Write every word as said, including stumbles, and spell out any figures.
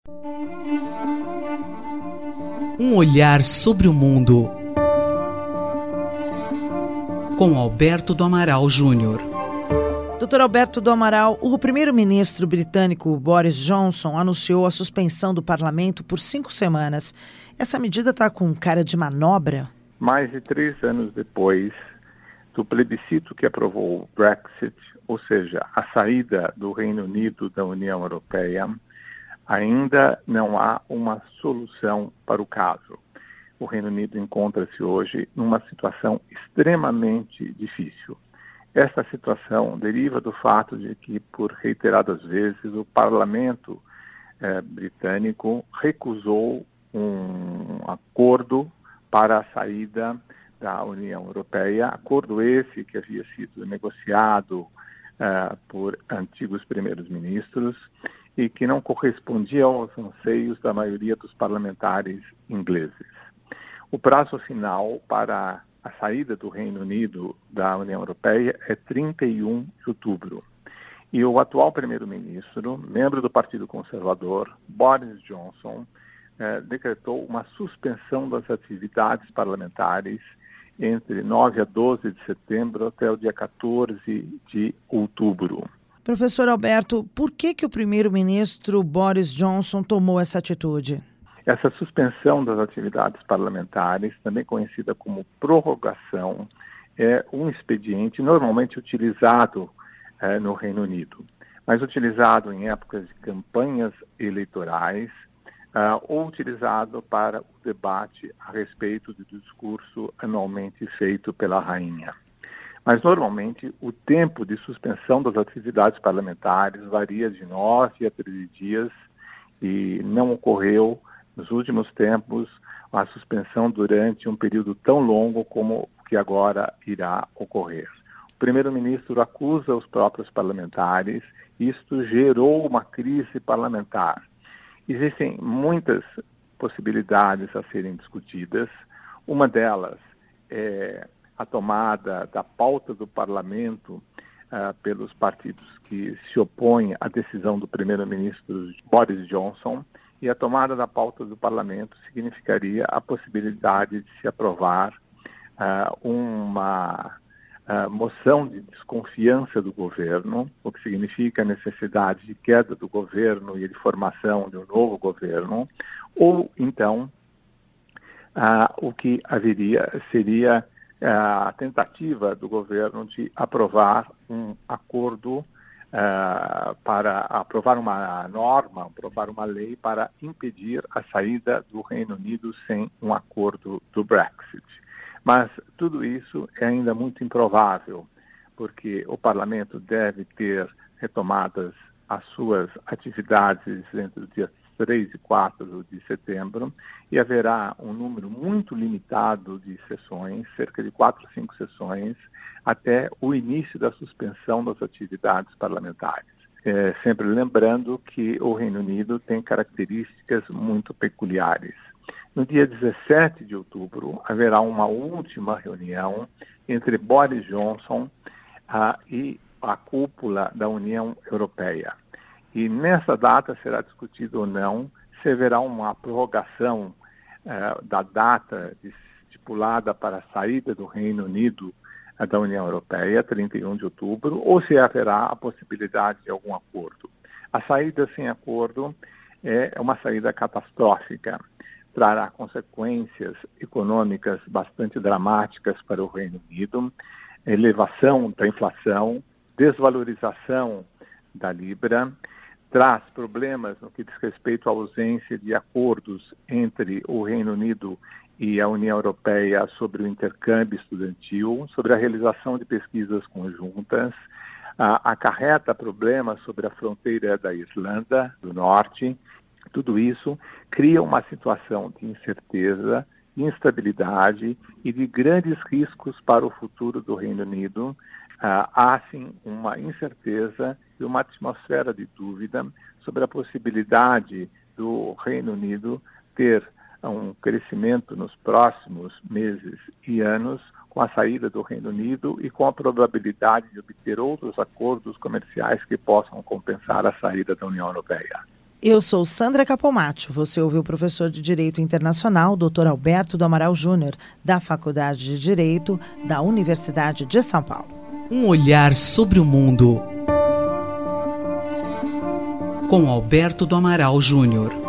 Um olhar sobre o mundo, com Alberto do Amaral Júnior. doutor Alberto do Amaral, o primeiro-ministro britânico Boris Johnson anunciou a suspensão do parlamento por cinco semanas. Essa medida está com cara de manobra? Mais de três anos depois do plebiscito que aprovou o Brexit, ou seja, a saída do Reino Unido da União Europeia, ainda não há uma solução para o caso. O Reino Unido encontra-se hoje numa situação extremamente difícil. Esta situação deriva do fato de que, por reiteradas vezes, o parlamento eh, britânico recusou um acordo para a saída da União Europeia, acordo esse que havia sido negociado uh, por antigos primeiros-ministros e que não correspondia aos anseios da maioria dos parlamentares ingleses. O prazo final para a saída do Reino Unido da União Europeia é trinta e um de outubro. E o atual primeiro-ministro, membro do Partido Conservador, Boris Johnson, eh, decretou uma suspensão das atividades parlamentares entre nove a doze de setembro até o dia quatorze de outubro. Professor Alberto, por que que o primeiro-ministro Boris Johnson tomou essa atitude? Essa suspensão das atividades parlamentares, também conhecida como prorrogação, é um expediente normalmente utilizado eh, no Reino Unido, mas utilizado em épocas de campanhas eleitorais, Uh, ou utilizado para o debate a respeito do discurso anualmente feito pela rainha. Mas, normalmente, o tempo de suspensão das atividades parlamentares varia de nove a treze dias e não ocorreu, nos últimos tempos, a suspensão durante um período tão longo como o que agora irá ocorrer. O primeiro-ministro acusa os próprios parlamentares e isto gerou uma crise parlamentar. Existem muitas possibilidades a serem discutidas. Uma delas é a tomada da pauta do parlamento uh, pelos partidos que se opõem à decisão do primeiro-ministro Boris Johnson, e a tomada da pauta do parlamento significaria a possibilidade de se aprovar uh, uma Uh, moção de desconfiança do governo, o que significa a necessidade de queda do governo e de formação de um novo governo, ou então uh, o que haveria seria uh, a tentativa do governo de aprovar um acordo uh, para aprovar uma norma, aprovar uma lei para impedir a saída do Reino Unido sem um acordo do Brexit. Mas tudo isso é ainda muito improvável, porque o parlamento deve ter retomadas as suas atividades entre os dias três e quatro de setembro e haverá um número muito limitado de sessões, cerca de quatro, cinco sessões, até o início da suspensão das atividades parlamentares. É, sempre lembrando que o Reino Unido tem características muito peculiares. No dia dezessete de outubro, haverá uma última reunião entre Boris Johnson uh, e a cúpula da União Europeia. E nessa data será discutido ou não se haverá uma prorrogação uh, da data estipulada para a saída do Reino Unido uh, da União Europeia, trinta e um de outubro, ou se haverá a possibilidade de algum acordo. A saída sem acordo é uma saída catastrófica. Trará consequências econômicas bastante dramáticas para o Reino Unido, elevação da inflação, desvalorização da Libra, traz problemas no que diz respeito à ausência de acordos entre o Reino Unido e a União Europeia sobre o intercâmbio estudantil, sobre a realização de pesquisas conjuntas, a, acarreta problemas sobre a fronteira da Irlanda do Norte. Tudo isso cria uma situação de incerteza, de instabilidade e de grandes riscos para o futuro do Reino Unido. Ah, há, sim, uma incerteza e uma atmosfera de dúvida sobre a possibilidade do Reino Unido ter um crescimento nos próximos meses e anos com a saída do Reino Unido e com a probabilidade de obter outros acordos comerciais que possam compensar a saída da União Europeia. Eu sou Sandra Capomatto. Você ouviu o professor de Direito Internacional, doutor Alberto do Amaral Júnior, da Faculdade de Direito da Universidade de São Paulo. Um olhar sobre o mundo com Alberto do Amaral Júnior.